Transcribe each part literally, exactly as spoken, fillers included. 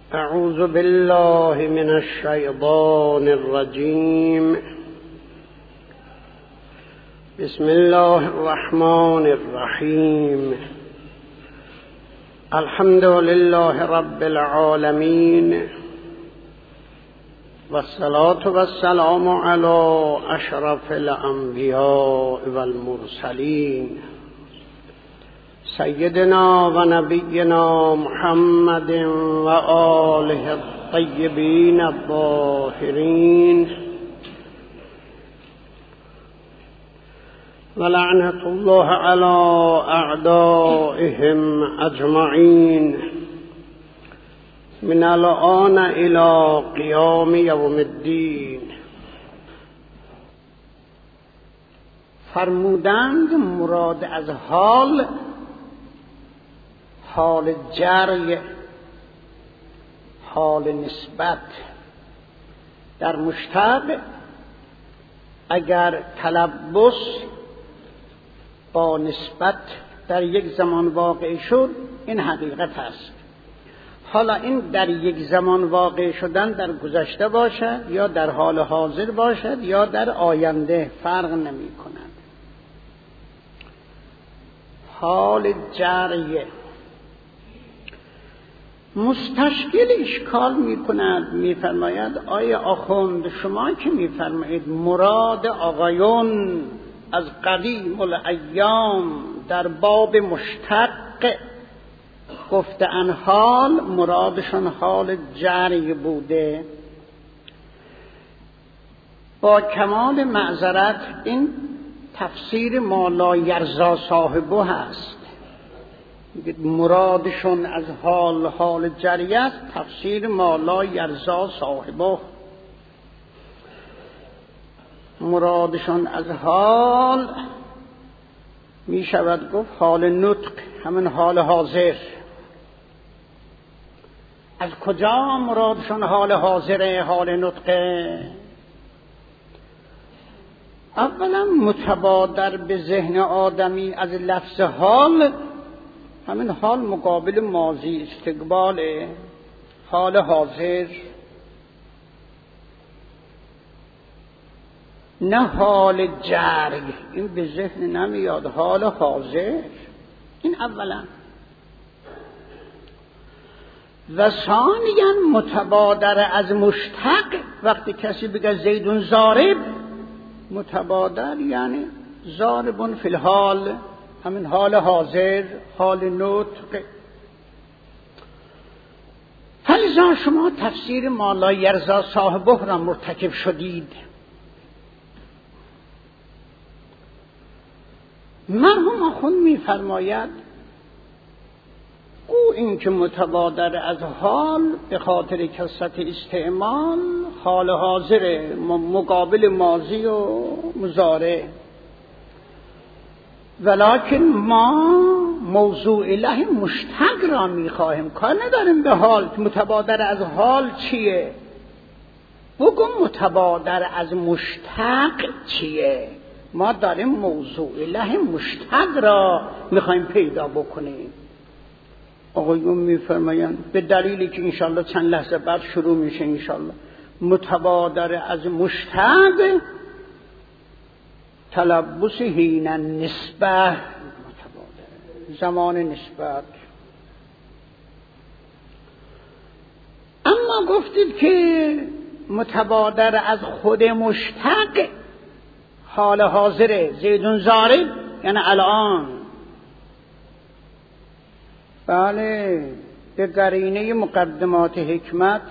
اعوذ بالله من الشیطان الرجیم. بسم الله الرحمن الرحیم. الحمد لله رب العالمین والصلاة والسلام علی اشرف الانبیاء والمرسلین سیدنا و نبینا محمد و آله الطیبین الطاهرین و لعنت الله علی اعدائهم اجمعین من الآن الى قیام یوم الدین. فرمودند مراد از حال حال جری، حال نسبت. در مشتق اگر تلبس با نسبت در یک زمان واقع شد، این حقیقت است. حالا این در یک زمان واقع شدن در گذشته باشد یا در حال حاضر باشد یا در آینده، فرق نمی کند. حال جریه مستشکل اشکال می کند. می فرماید آیا آخوند شما که می فرمایید مراد آقایون از قدیم الایام در باب مشتق گفته ان حال مرادشون حال جری بوده، با کمال معذرت این تفسیر ما لا یرضی صاحبه هست. مرادشون از حال حال جری است، تفسیر ما لا یرضی صاحبه. مرادشون از حال می شود گفت حال نطق، همین حال حاضر. از کجا مرادشون حال حاضره، حال نطقه؟ اولا متبادر به ذهن آدمی از لفظ حال، همین حال مقابل ماضی استقباله، حال حاضر، نه حال جری. این به ذهن نمیاد، حال حاضر. این اولا. و ثانیا متبادر از مشتق، وقتی کسی بگه زیدون ضارب، متبادر یعنی ضاربون فی الحال، همین حال حاضر، حال نطق. فلذا شما تفسیر ما لا یرضی صاحبه را مرتکب شدید. مرحوم آخوند می فرماید او این که متبادر از حال به خاطر کثرت استعمال حال حاضر مقابل ماضی و مضارع، ولکن ما موضوع له مشتق را می خواهیم. کار نداریم به حال. متبادر از حال چیه؟ بگو متبادر از مشتق چیه؟ ما داریم موضوع له مشتق را میخوایم پیدا بکنیم. آقایون میفرمایند به دلیلی که انشالله چند لحظه بعد شروع میشه انشالله، متبادر از مشتق تلبس حین نسبه، زمان نسبت. اما گفتید که متبادر از خود مشتق حال حاضره، زیدون ضارب یعنی الان. بله، به قرینه مقدمات حکمت،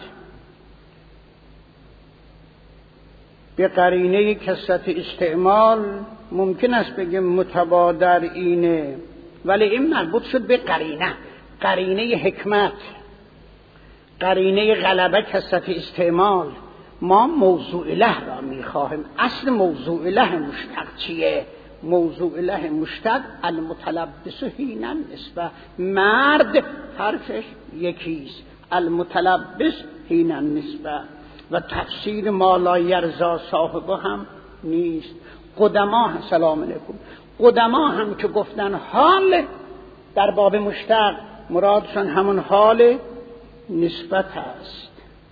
به قرینه کثرت استعمال ممکن است بگیم متبادر اینه، ولی این مربوط شد به قرینه، قرینه حکمت، قرینه غلبه کثرت استعمال. ما موضوع له را میخواهیم. اصل موضوع له مشتق چیه؟ موضوع له مشتق المتلبس حین النسبه. مرد حرفش یکیست، المتلبس حین النسبه. و تفسیر ما لا یرضی صاحبه هم نیست. قدما سلام علیکم قدما هم که گفتن حال در باب مشتق، مرادشان همون حال نسبت است.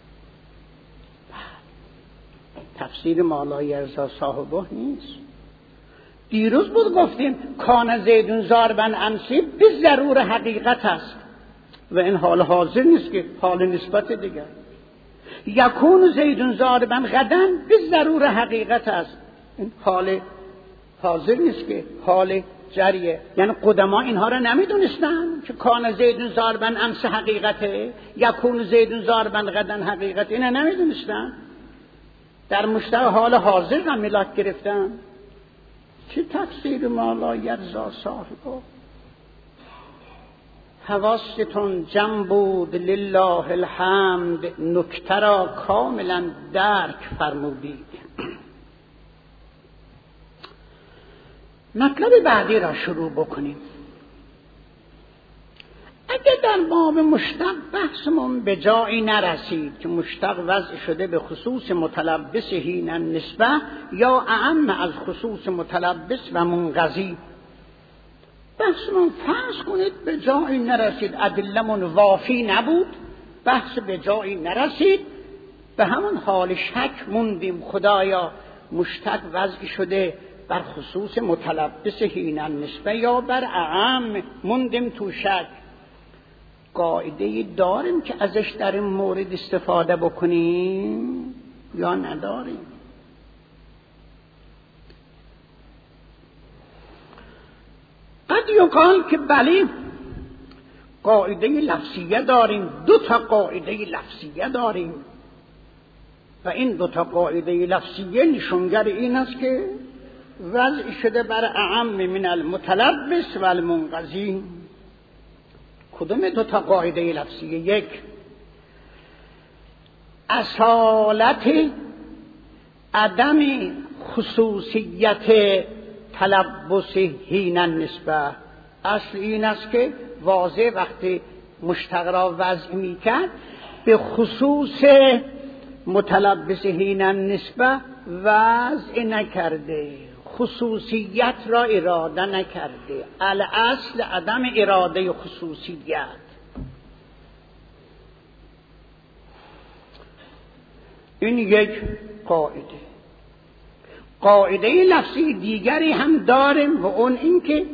تفسیر مالای ارزا صاحبه نیست. دیروز بود گفتیم کان زیدون ضاربا امسی به ضرور حقیقت است و این حال حاضر نیست که حال نسبت دیگر. یکون زیدون ضاربا غدا به ضرور حقیقت است، این حال حاضر نیست که حال جریه. یعنی قدما اینها را نمیدونستن که کان زیدون ضاربا امس حقیقته، یکون زیدون ضاربا غدا حقیقت، اینه نمیدونستن. در مشتق حال حاضر هم ملاک گرفتن. چه تفسیر مالا یرزا صاحبه؟ حواستون جمع بود لله الحمد، نکته را کاملا درک فرمودید. مطلب بعدی را شروع بکنیم. اگه در باب مشتق بحثمون به جایی نرسید که مشتق وضع شده به خصوص متلبس حین النسبه یا اعم از خصوص متلبس و منقضی، بحثمون فرض کنید به جایی نرسید، ادلمون وافی نبود، بحث به جایی نرسید، به همون حال شک موندیم خدایا مشتق وضع شده بر خصوص متلبس حین النسبه یا بر اعم، موندیم تو شک. قاعده داریم که ازش در این مورد استفاده بکنیم یا نداریم؟ قد یقال که بله قاعده لفظیه داریم، دو تا قاعده لفظیه داریم و این دو تا قاعده لفظیه نشونگر این است که وضع شده بر اعم من المتلبس و المنقضی. کدوم دو تا قاعده لفظیه؟ یک، اصالت عدم خصوصیت تلبس حین النسبه. اصل این است که واضح وقتی مشتق را وضع می کرد به خصوص متلبس حین النسبه وضع نکرده، خصوصیت را اراده نکرده. الاصل عدم اراده خصوصیت. این یک قاعده. قاعده لفظی دیگری هم داریم و اون این که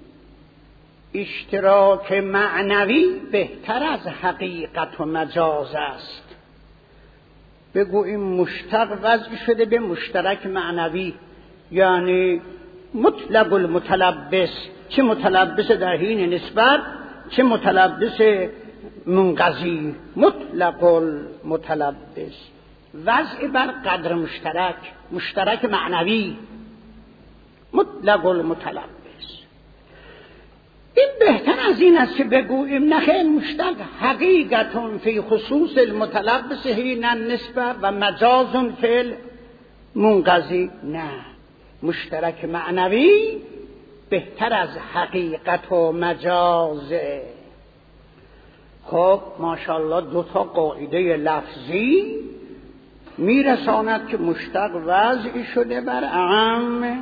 اشتراک معنوی بهتر از حقیقت و مجاز است. بگوییم مشتق وضع شده به مشترک معنوی، یعنی مطلق المتلبس، چه متلبس در حین نسبت چه متلبس منقضی، مطلق المتلبس وضع بر قدر مشترک، مشترک معنوی، مطلق المتلبس. این بهتر از این است که بگوییم نخیر مشتق حقیقتون فی خصوص المتلبس حین النسبه و مجازون فی المنقضی. نه، مشترک معنوی بهتر از حقیقت و مجازه. خب ماشاءالله دو تا قاعده لفظی میرساند که مشتق وضع شده بر اعم.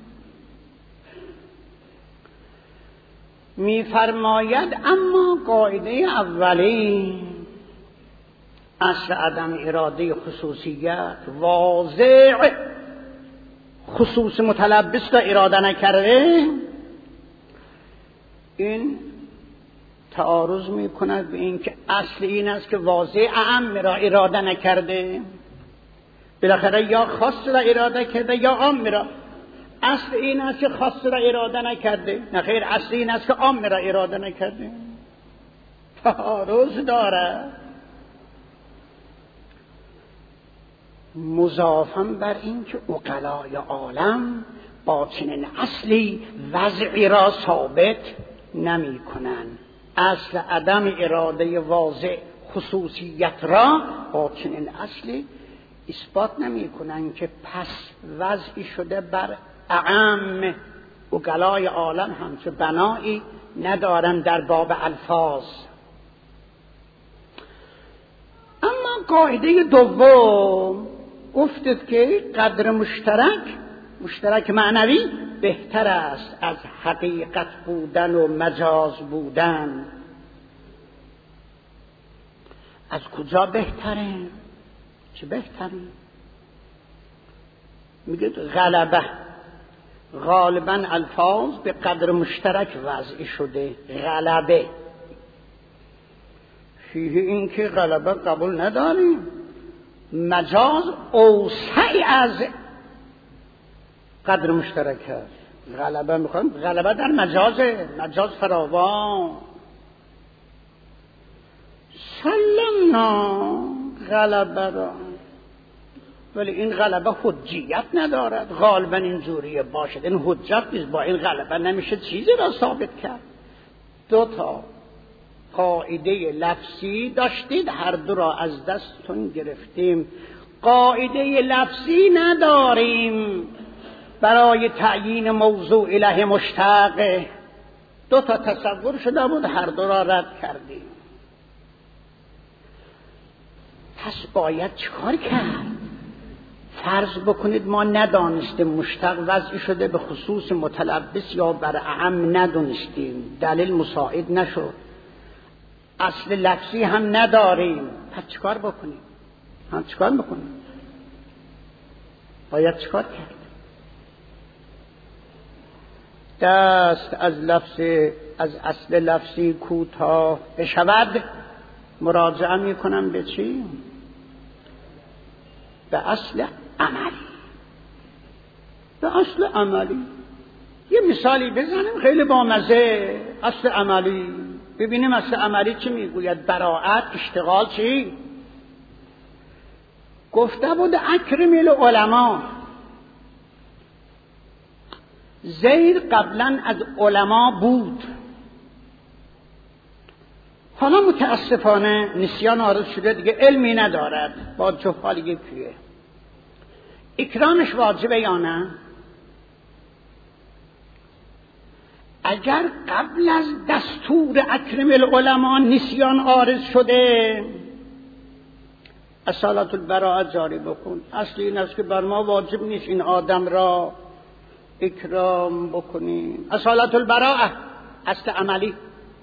میفرماید اما قاعده اولی اصل عدم اراده خصوصیت واضع خصوص متلبس را اراده نکرده، این تعارض می کند به این که اصل این است که واضع اعم را اراده نکرده، بالاخره یا خاص را اراده کرده یا عام را. اصل این است که خاص را اراده نکرده، نخیر اصل این است که عام را اراده نکرده. تعارض داره. مضافاً بر این که عقلای عالم با چنین اصلی وضعی را ثابت نمی کنند. اصل عدم اراده واضع خصوصیت را با چنین اصلی اثبات نمی کنند که پس وضعی شده بر اعم. عقلای عالم همچه بنایی ندارند در باب الفاظ. اما قاعده دوم گفتید که قدر مشترک، مشترک معنوی بهتر است از حقیقت بودن و مجاز بودن. از کجا بهتره؟ چه بهتره؟ میگه غلبه غالبا الفاظ به قدر مشترک وضع شده. غلبه فیه این که غلبه قبول نداریم، مجاز اوسع از قدر مشترک هست. غلبه میخوایم، غلبه در مجازه، مجاز فراوان. سلمنا غلبه را، ولی این غلبه حجیت ندارد. غالبا اینجوریه باشد، این حجت نیست. با این غلبه نمیشه چیزی را ثابت کرد. دو تا قاعده لفظی داشتید، هر دو را از دستتون گرفتیم. قاعده لفظی نداریم برای تعیین موضوع اله مشتق. دو تا تصور شده بود، هر دو را رد کردیم. پس باید چیکار کرد؟ فرض بکنید ما ندانستیم مشتق وضعی شده به خصوص متلبس یا بر اعم ندونستیم، دلیل مساعد نشد، اصل لفظی هم نداریم. پس چیکار بکنیم؟ هم چیکار بکنیم؟ باید چیکار کرد؟ دست از لفظ از اصل لفظی کوتاه بشود مراجعه میکنم به چی؟ به اصل عملی. به اصل عملی یه مثالی بزنیم خیلی بامزه. اصل عملی ببینیم اصل عملی چی میگوید. براءت، اشتغال چی؟ گفته بود اکرم العلماء. زید قبلا از علما بود، حالا متاسفانه نسیان عارض شده، دیگه علمی ندارد، با جهال یکیه. اکرامش واجبه یا نه؟ اگر قبل از دستور اکرم العلماء نسیان عارض شده، اصالت البراءت جاری بکن. اصلی این است که بر ما واجب نیست این آدم را اکرام بکنیم. اصالت البراءت اصل عملی.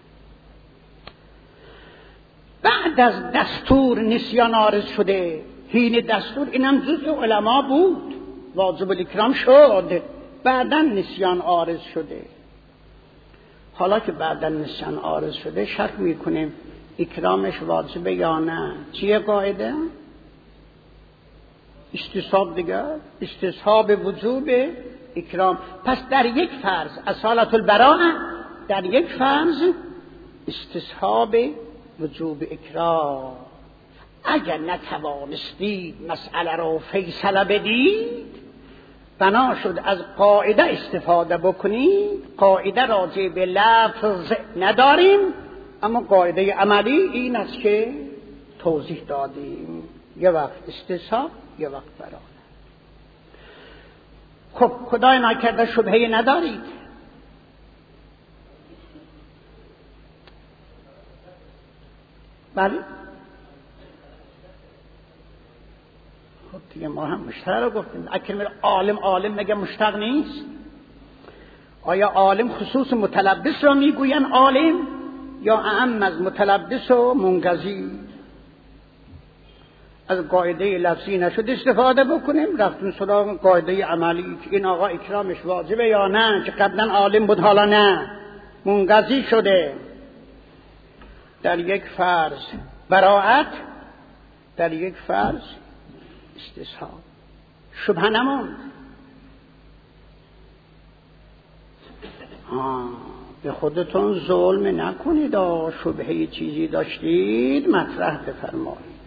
بعد از دستور نسیان عارض شده، حین دستور اینم جزء علما بود، واجب الاکرام شد، بعدا نسیان عارض شده. حالا که بعدا نسیان عارض شده شک میکنیم اکرامش واجبه یا نه. چیه قاعده؟ استصحاب دیگر، استصحاب وجوب اکرام. پس در یک فرض اصالت البراءه، در یک فرض استصحاب وجوب اکرام. اگر نتوانستید مسئله رو فیصله بدید، بنا شد از قاعده استفاده بکنید. قاعده راجع به لفظ نداریم، اما قاعده عملی این است که توضیح دادیم. یه وقت استصحاب، یه وقت براءت. خب خدای نکرده شبهه ندارید؟ بله. خب دیگه ما هم مشتق رو گفتیم. اکرم عالم، عالم مگه مشتق نیست؟ آیا عالم خصوص متلبس را میگوین عالم، یا اعم از متلبس و منقضی؟ از قاعده لفظی نشد استفاده بکنیم، رفتون سراغ قاعده عملی که این آقا اکرامش واجبه یا نه، که قبلا عالم بود حالا نه، منقضی شده. در یک فرض براءت، در یک فرض استصحاب. شبهه نموند. به خودتون ظلم نکنید. شبهه چیزی داشتید مطرح بفرمایید.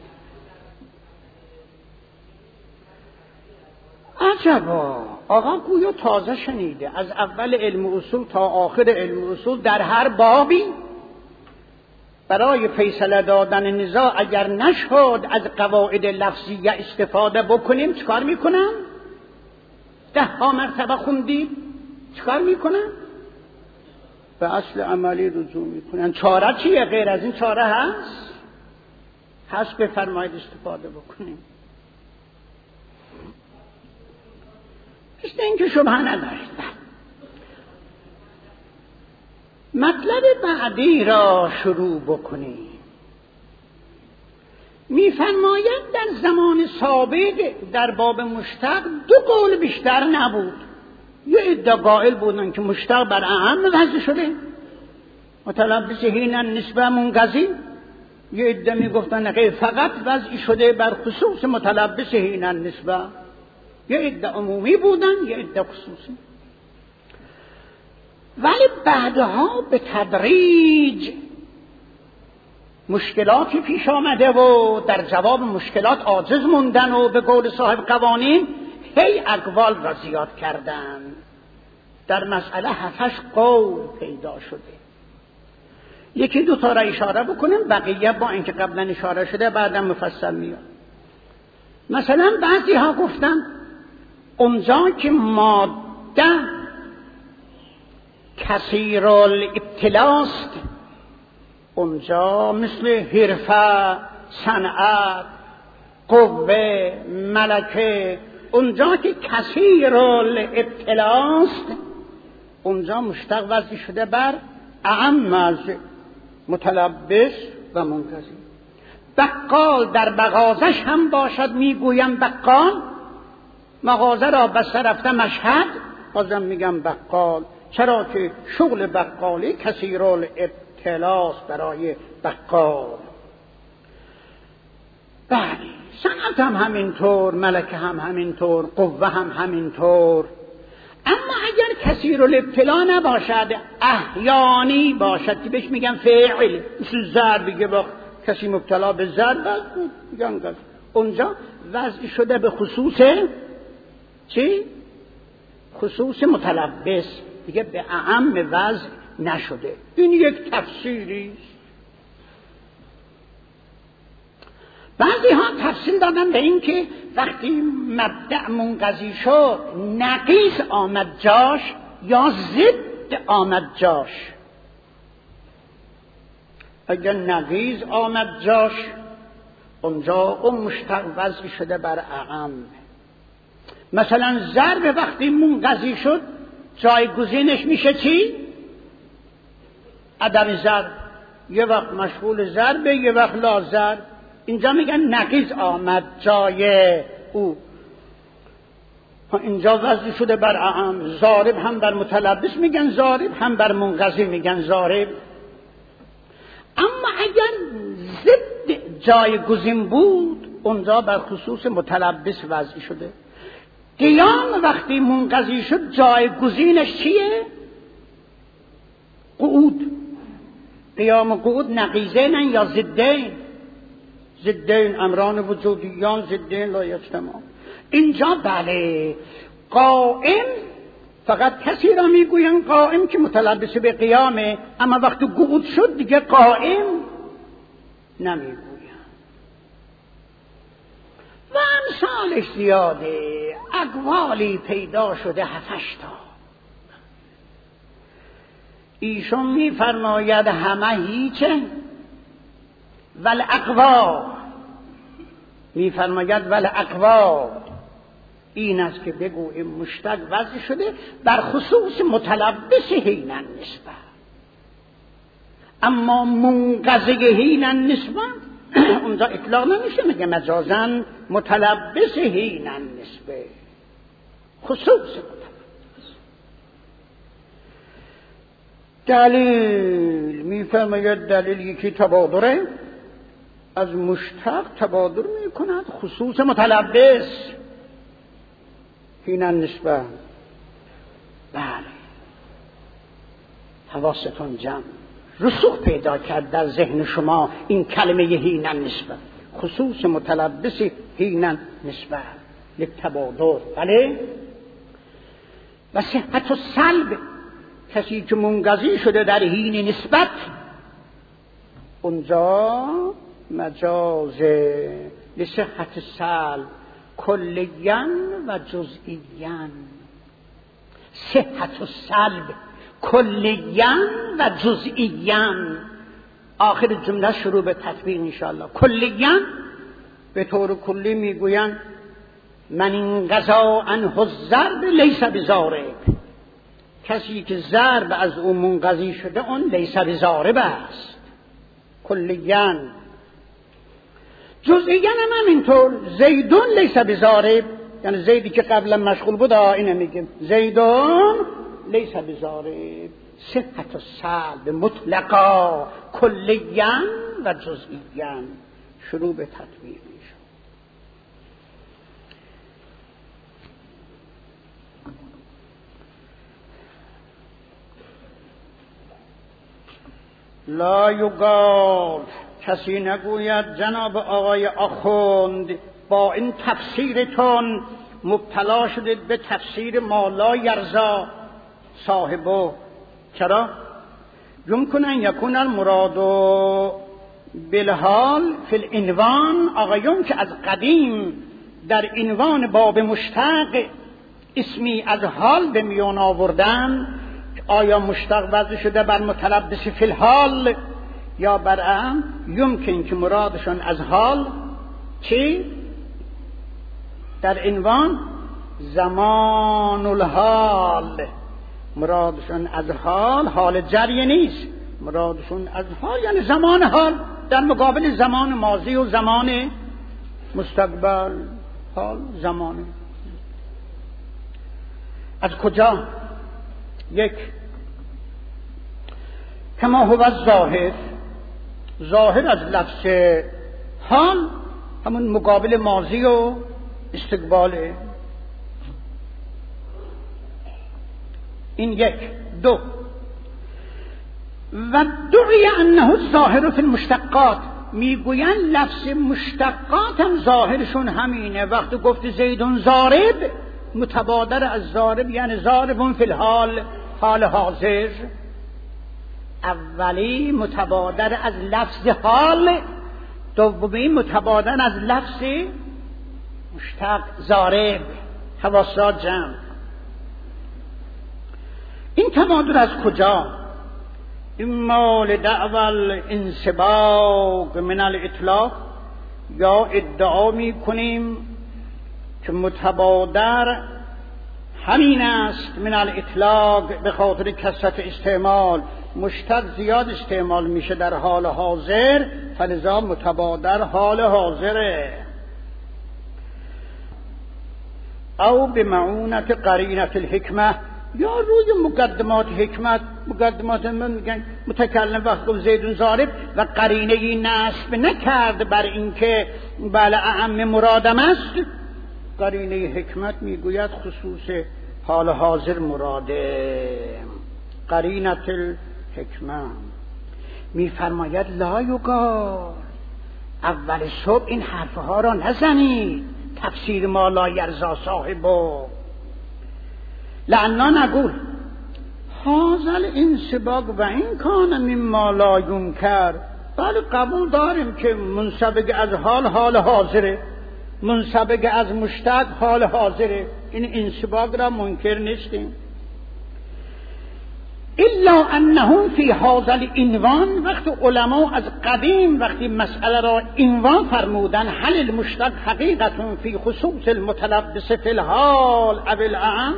عجبا، آقا گویا تازه شنیده. از اول علم اصول تا آخر علم اصول در هر بابی برای فیصله دادن نزاع اگر نشد از قواعد لفظیه استفاده بکنیم چکار میکنن؟ ده ها مرتبه خوندیم، چکار میکنن؟ به اصل عملی رجوع میکنن. چاره چیه؟ غیر از این چاره هست؟ هست بفرمایید استفاده بکنیم. مثل این که شبهه نداشت. مطلب بعدی را شروع بکنیم. میفرماید در زمان سابق در باب مشتق دو قول بیشتر نبود. یه عده قائل بودن که مشتق بر اعم وضع شده، متلبس حین النسبه منقضی. یه عده میگفتن نه فقط وضع شده بر خصوص متلبس حین النسبه. یه عده عمومی بودن، یه عده خصوصی. ولی بعدها به تدریج مشکلاتی پیش آمده و در جواب مشکلات عاجز موندن و به قول صاحب قوانین هی اقوال را زیاد کردن. در مسئله هفتش قول پیدا شده. یکی دو تا را اشاره بکنیم، بقیه با اینکه قبلا اشاره شده بعدا مفصل میاد. مثلا بعضی ها گفتن اونجا که ماده کثیر الابتلاست، اونجا مثل حرفه، صنعت، قوه، ملکه، اونجا که کثیر الابتلاست اونجا مشتق وضع شده بر اعم از متلبس و منقضی. بقال در مغازش هم باشد، میگویم بقال، مغازه را بسته رفته مشهد، بازم میگم بقال، چرا که شغل بقالی کثیر الابتلاس برای بقال. بله، صنعت هم همینطور، ملکه هم همینطور، قوه هم همینطور. اما اگر کثیر الابتلا نباشد، احیانی باشد که بهش میگن فعل، مثل ضرب، بگه وقت کسی مبتلا به ضرب میگن گفت، اونجا وضع شده به خصوص چی؟ خصوص متلبس، دیگه به اعم وضع نشده. این یک تفسیری است. بعضی ها تفسیر دادن به این که وقتی مبدأ منقضی شد نقیض آمد جاش یا ضد آمد جاش. اگر نقیض آمد جاش اونجا اون مشتق وضع شده بر اعم. مثلا ضرب وقتی منقضی شد جایگزینش میشه چی؟ عدم ضرب. یه وقت مشغول ضربه، یه وقت لا ضرب. اینجا میگن نقیض آمد جای او، اینجا وضع شده بر اعم. ضارب هم بر متلبس میگن ضارب، هم بر منقضی میگن ضارب. اما اگر ضد جایگزین بود اونجا بر خصوص متلبس وضع شده. قیام وقتی منقضی شد جایگزینش چیه؟ قعود. قیام و قعود نقیضین یا ضدین؟ ضدین، امران وجودیان ضدین لا یجتمع. اینجا بله قائم فقط کسی را میگوین قائم که متلبس به قیامه، اما وقتی قعود شد دیگه قائم نمیگوین. و امثالش زیاده، اقوالی پیدا شده هفتش تا. ایشون میفرماید همه هیچه ول اقوا، میفرماید ول اقوا این است که بگویم مشتق وضع شده بر خصوص متلبس حین النسبه، اما منقضی حین النسبه اونجا اطلاق نمیشه، میگه مجازن متلبس حین النسبه، خصوص متلبس. دلیل میفرماید دلیل یکی تبادره، از مشتق تبادر میکند خصوص متلبس حین النسبه. بله، حواستون جمع رسوخ پیدا کرد در ذهن شما این کلمه حین النسبه، خصوص متلبس حین النسبه للتبادر. بله، و صحت و سلب، کسی که منقضی شده در حین نسبت اونجا مجاز لصحت سلب کلیاً و جزئیاً. صحت و سلب کلیاً و جزئیاً، آخر جمله شروع به تطبیق انشاءالله. کلیاً به طور کلی میگویند من این قضا عنه الضرب لیس بضارب، کسی که ضرب از او منقضی شده اون لیس بضارب است کلیاً. جزئیاً هم اینطور. زیدون لیس بزارب، یعنی زیدی که قبلا مشغول بود اینو میگیم زیدون لیس بزارب. صفت السلب مطلقا کلیاً و جزئیاً شروع به تطبیق میشه. لا یقال، کسی نگوید جناب آقای آخوند با این تفسیرتون مبتلا شدید به تفسیر ما لا یرضا صاحبه. چرا؟ یمکن ان یکون المراد بالحال فی العنوان. آقایون که از قدیم در عنوان باب مشتق اسمی از حال به میان آوردن، آیا مشتق وضع شده بر متلبس فی الحال یا برعکس؟ یمکن که مرادشون از حال چی؟ در عنوان زمان الحال، مرادشون از حال، حال جری نیست، مرادشون از حال یعنی زمان حال در مقابل زمان ماضی و زمان مستقبل. حال زمانه. از کجا؟ یک، کما هو الظاهر، ظاهر از لفظ حال همون مقابل ماضی و استقباله. این یک. دو، و دعی انه الظاهر فی المشتقات، میگوین لفظ مشتقات هم ظاهرشون همینه. وقتی گفت زیدون ضارب، متبادر از ضارب یعنی ضاربون فی الحال، حال حاضر. اولی متبادر از لفظ حال، دومی متبادر از لفظ مشتق ضارب. حواسات جمع. این تبادر از کجا؟ اما لدعوى الانسباق من الاطلاق، یا ادعا می کنیم که متبادر همین است من الاطلاق، به خاطر کثرت استعمال. مشتق زیاد استعمال میشه در حال حاضر، فلذا متبادر حال حاضره. او به معونت قرینت الحکمه، یا روی مقدمات حکمت. مقدمات من میگن متکلم وقت گفت زیدون ضارب و قرینه ای نصب نکرد بر اینکه بله اعم مرادم است، قرینه حکمت میگوید خصوص حال حاضر مراده. قرینت الحکمه میفرماید لا یقال، اول صبح این حرفها را نزنید، تفسیر ما لا یرضا صاحبه. لعنا نقول هذا الانسباق و این کان مما لا ینکر. بله قبول داریم که منسبق از حال حال حاضره، منسبق از مشتق حال حاضره، این انسباق را منکر نیستیم. الا انه فی هذا العنوان، وقت علما از قدیم وقتی مسئله را عنوان فرمودن، هل المشتق حقیقت فی خصوص المتلبس فی الحال او الاعم،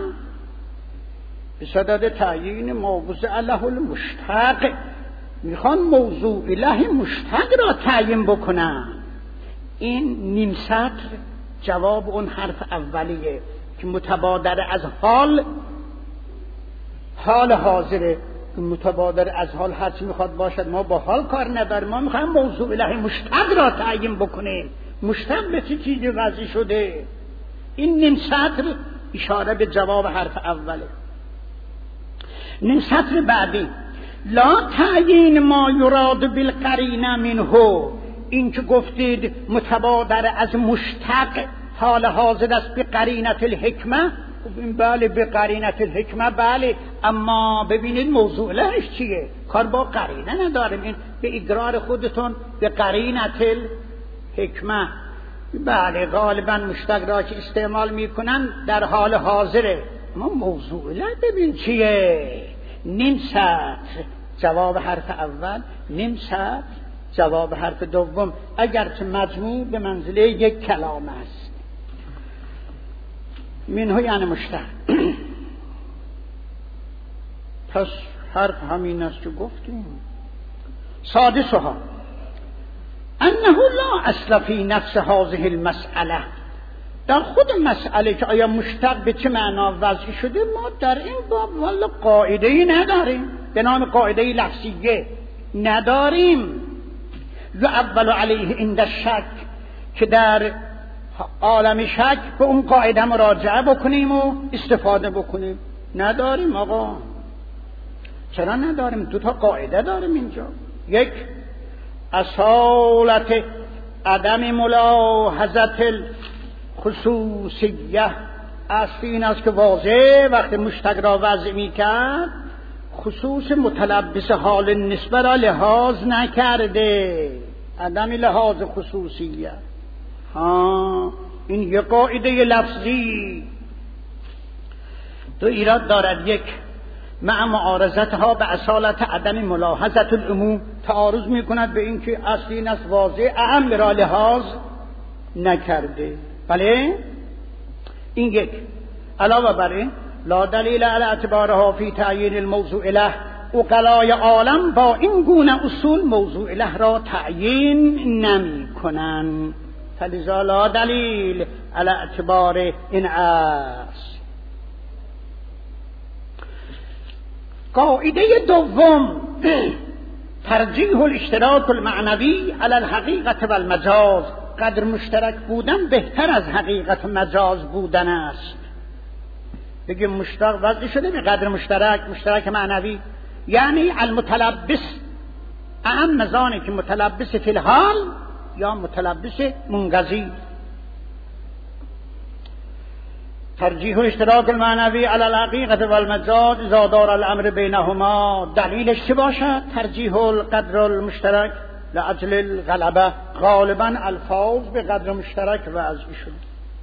بصدد تعیین موضوع له المشتق، میخوان موضوع له مشتق را تعیین بکنن. این نیم سطر جواب اون حرف اولیه که متبادر از حال حال حاضره. متبادر از حال هرچی میخواد باشد، ما با حال کار نداریم، ما میخوایم موضوع له مشتق را تعیین بکنیم. مشتق به چه چیزی وضعی شده؟ این نیم سطر اشاره به جواب حرف اوله. نیم سطر بعدی لا تعیین ما یراد بالقرینه منه، این که گفتید متبادر از مشتق حال حاضر است به قرینت الحکمه، بله به قرینت الحکمه بله، اما ببینید موضوع لهش چیه؟ کار با قرینه نداریم. این به اقرار خودتون به قرینت الحکمه، بله غالبا مشتق را که استعمال میکنن در حال حاضره، اما موضوع له ببین چیه؟ نیم سطر جواب حرف اول، نیم سطر جواب حرف دوم، اگرچه مجموع به منزله یک کلام است. منه یعنی مشتق. پس حرف همین است که گفتیم. سادسها انه لا اصل فی نفس هذه المسئله، در خود مسئله که آیا مشتق به چه معنا وضع شده ما در این باب والا قاعده‌ای نداریم به نام قاعده لفظیه نداریم. یعول علیه عند الشک، که در عالم شک به اون قاعده مراجعه بکنیم و استفاده بکنیم. نداریم آقا. چرا نداریم؟ دو تا قاعده داریم اینجا. یک، اصالت عدم ملاحظت الخصوصیه، اصل این است که واضح وقتی مشتق را وضع می کرد خصوص متلبس حال نسبه را لحاظ نکرده، عدم لحاظ خصوصیه. ها این یک قاعده لفظی. دو ایراد دارد. یک، مع معارضتها به اصالت عدم ملاحظت العموم، تعارض می کند به این که اصلی این است واضح اعم را لحاظ نکرده. بله این یک. علاوه بر این لا دلیل علی اعتبارها فی تعیین الموضوع له، عقلای عالم با این گونه اصول موضوع له را تعیین نمی کنند. فلذا لا دلیل علی اعتبار این است. قاعده دوم، ترجیح الاشتراک المعنوی علی الحقیقت و المجاز، قدر مشترک بودن بهتر از حقیقت مجاز بودن است. بگیم مشترک وضع شده به قدر مشترک، مشترک معنوی، یعنی المتلبس اهم مزانی که متلبس فی الحال یا متلبس منقضی. ترجیح اشتراک المعنوی علی الحقیقت و المجاز اذا دار الامر بینهما، دلیلش چه باشد؟ ترجیح القدر المشترک لاجل الغلبه، غالبا الفاظ به قدر مشترک وضع شد.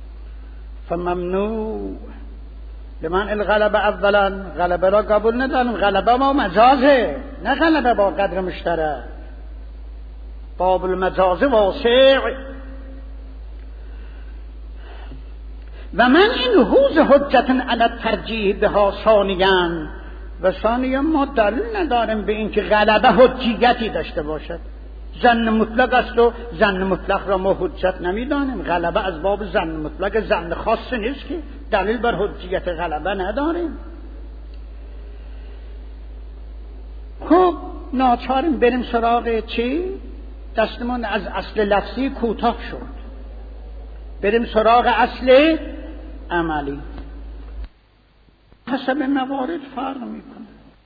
فممنوع لمن الغلبه اولا، غلبه را قبول ندارم، غلبه ما مجازه نه غلبه با قدر مشترک. باب المجاز واسع. و من این حوز حجت علی الترجیح بها ثانیاً، و ثانیاً ما دلیل نداریم به این که غلبه حجیتی داشته باشد. ظن مطلق است و ظن مطلق را ما حجت نمیدانیم. غلبه از باب ظن مطلق، ظن خاص نیست که دلیل بر حجیت غلبه نداریم. خب ناچاریم بریم سراغ چی؟ دستمون از اصل لفظی کوتاه شد، بریم سراغ اصل عملی. حسب موارد فرق میکنه.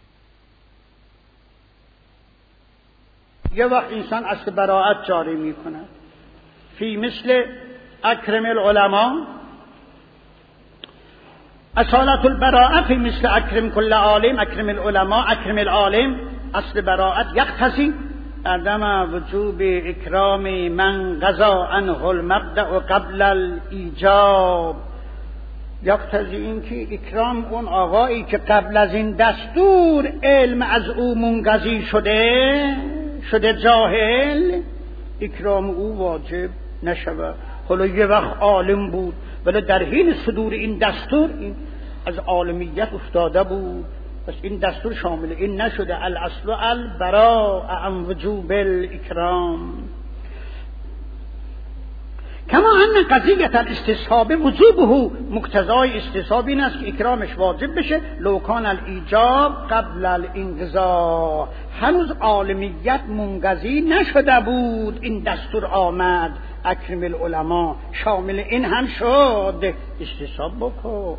یه وقت انسان اصل براءت جاری میکنه، فی مثل اکرم العلماء، اصالت البراءه فی مثل اکرم کل عالم، اکرم العلماء، اکرم العالم. اصل براءت یقتضی عدم وجوب اکرام من قضا عنه المبدأ قبل الایجاب، یقتضی این که اکرام اون آقایی که قبل از این دستور علم از او منقضی شده شده جاهل، اکرام او واجب نشود. حالا یه وقت عالم بود ولی در حین صدور این دستور این از عالمیت افتاده بود، پس این دستور شامل این نشده. الاصل البراء عن وجوب الاکرام. کما ان قضیه الاستصحاب وجوبه، مقتضای استصحاب این است که اکرامش واجب بشه لو کان الایجاب قبل الانقضاء، هنوز عالمیت منقضی نشده بود این دستور آمد. اکرم العلماء شامل این هم شد، استصحاب بکن.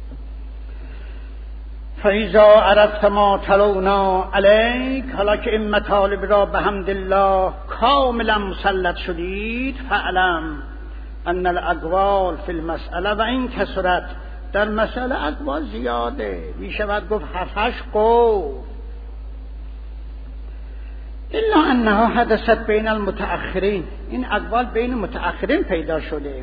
فایزا عرفت ما تلونا علیک، حالا که این مطالب را به حمدالله کاملا مسلط شدید، فعلم ان الاقوال فی المسئله و این کسرت، در مسئله اقوال زیاده، می شود گفت هفتش قول، الا انها حدثت بین المتأخرین، این اقوال بین متأخرین پیدا شده.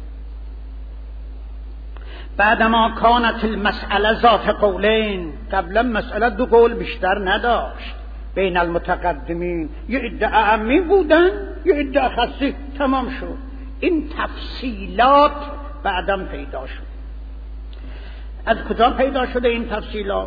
بعدما کانت المسئله ذات قولین، قبلا مسئله دو قول بیشتر نداشت. بین المتقدمین یه عده اعمی بودن یه عده خاصی، تمام شد. این تفصیلات بعدم پیدا شد. از کجا پیدا شده این تفصیلات؟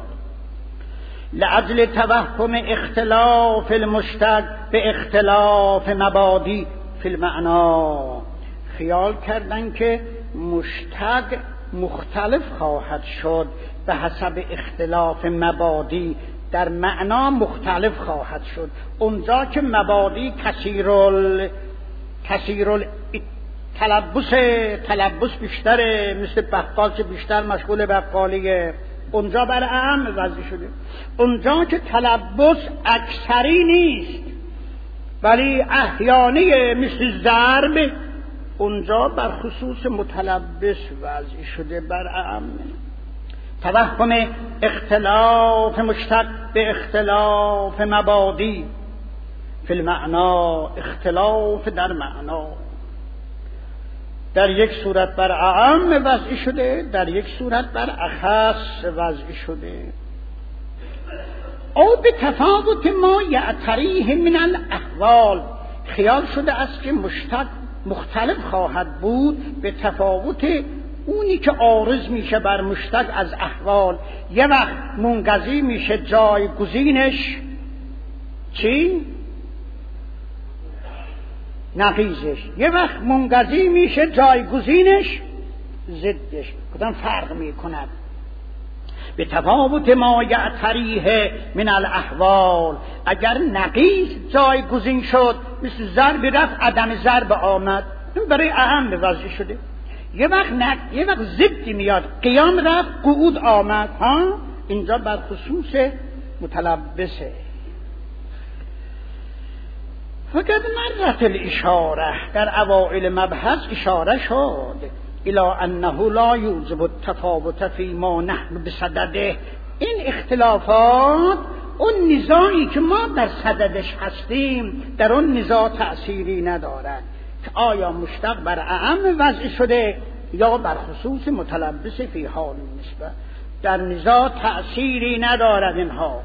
لعجل توهم اختلاف المشتق به اختلاف مبادی فی المعنا، خیال کردن که مشتق مختلف خواهد شد به حسب اختلاف مبادی، در معنا مختلف خواهد شد. اونجا که مبادی کثیرال کثیرال تلبس تلبس بیشتره، مثل بقال که بیشتر مشغول بقالیه، اونجا بر اعم وضع شده. اونجا که تلبس اکثری نیست ولی احیانی مثل ضرب، اونجا بر خصوص متلبس وضع شده، بر اعم. توهم اختلاف مشتق به اختلاف مبادی فی المعنا، اختلاف در معنا در یک صورت بر اعم وضع شده، در یک صورت بر اخص وضع شده. او به تفاوت ما یعتریه من الاحوال، خیال شده است که مشتق مختلف خواهد بود به تفاوت اونی که عارض میشه بر مشتق از احوال. یه وقت منقضی میشه جایگزینش چی؟ نقیزش. یه وقت منقضی میشه جایگزینش ضدش. کدام فرق میکند؟ به تفاوت ما یعتریه من الاحوال، اگر نقیز جایگزین شد مثل ضرب رفت عدم ضرب آمد، این برای اهم وضع شده. یه وقت نق... یه وقت ضدی میاد، قیام رفت قعود آمد، ها اینجا بر خصوص متلبسه. فقط مرت الاشاره، در اوائل مبحث اشاره شد الی انه لا یوجب التفاوت فی ما نحن بصدده. این اختلافات، اون نزاعی که ما در صددش هستیم، در اون نزاع تأثیری ندارد که آیا مشتق بر اعم وضع شده یا بر خصوص متلبس فی حال نسبت. در نزاع تأثیری ندارد اینها.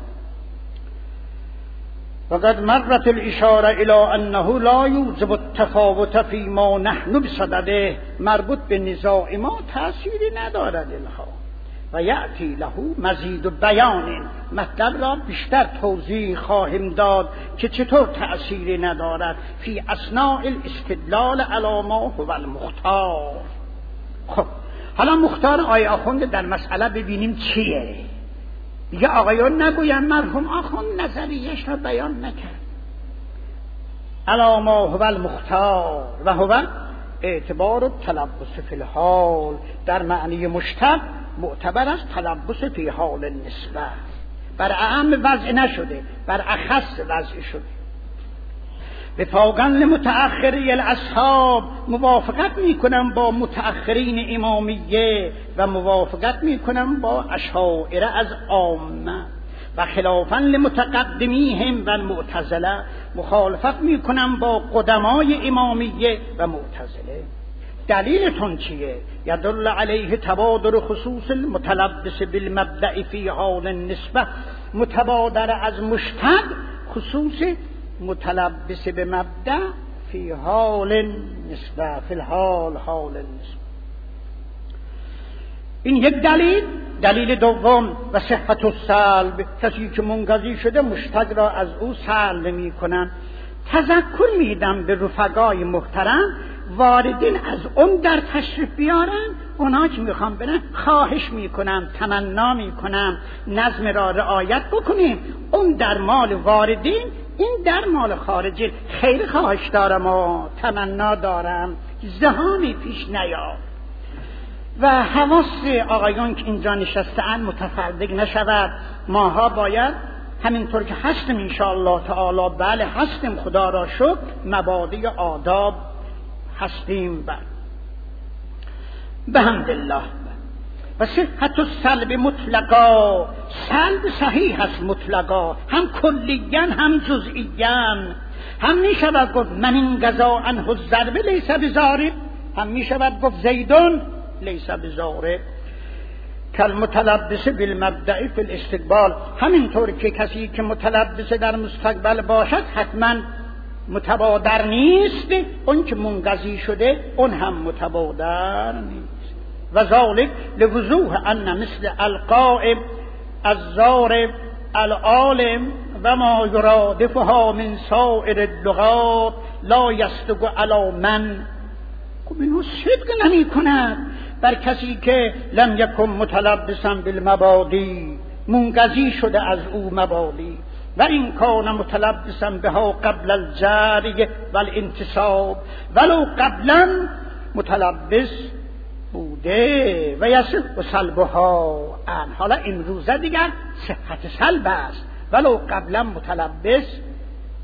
فقد مرت الاشاره الى انه لا یوجب التفاوت فی ما نحن بصدده، مربوط به نزاع ما تأثیری ندارد اینها. و یأتی له مزید بیان، مطلب را بیشتر توضیح خواهیم داد که چطور تأثیری ندارد فی اثناء الاستدلال علی ما هو المختار. خب حالا مختار آیه آخوند در مسئله ببینیم چیه. دیگه آقایان نگویم مرحوم آخوند نظریش را بیان نکرد. علی ما هو المختار و هو اعتبار تلبس فی الحال، در معنی مشتق معتبر است تلبس فی حال نسبت. بر اعم وضع نشده، بر اخص وضع شده. به فاقن متأخری الاصحاب، موافقت میکنم با متأخرین امامیه و موافقت میکنم با اشاعره از عامه، و خلافا لمتقدمیهم و المعتزله، مخالفت میکنم با قدمای امامیه و معتزله. دلیلتون چیه؟ یدل علیه تبادر خصوص المتلبس بالمبدأ فی حال النسبه، متبادر از مشتق خصوص متلبس به مبدأ فی حال نسبه، فی الحال حال نسبه. این یک دلیل. دلیل دوم و صحت السلب، کسی که منقضی شده مشتق را از او سلب می کنن. تذکر میدم به رفقای محترم واردین از اون در تشریف بیارن، اونا که میخوام برن خواهش میکنم، تمنا میکنم نظم را رعایت بکنیم. اون در مال واردین، این در مال خارجین. خیلی خواهش دارم و تمنا دارم زهانی پیش نیاد و حواس آقایان که اینجا نشسته‌اند متفرق نشود. ماها باید همینطور که هستیم انشاءالله تعالی، بله هستیم خدا را شکر، مبادی آداب هستیم بله بحمدالله. و صحت السلب مطلقا، سلب صحیح است مطلقا، هم کلیاً هم جزئیاً. هم می شود گفت من این قضا عنه الضرب لیس بضارب، هم می شود گفت زیدون لیس بضارب. کل متلبس بالمبدأ فی الاستقبال، همینطور که کسی که متلبس در مستقبل باشد حتما متبادر نیست، اون که منقضی شده اون هم متبادر نیست. و ذالک لوضوح ان مثل القائم الضارب العالم و ما یرادفها من سائر اللغات لا یصدق علی من، خب اینو صدق نمی کند بر کسی که لم یکن متلبسا بالمبادی، منقضی شده از او مبادی. و این کان متلبسا بها قبل الجری و الانتصاب، ولو قبلا متلبس بوده و یصح سلبها ان. حالا امروزه دیگر صحت سلب است، ولو قبلا متلبس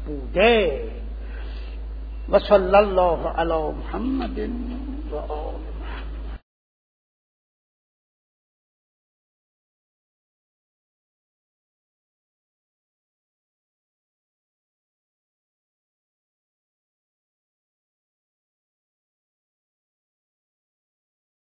بوده. و صلی الله علی محمد و آله.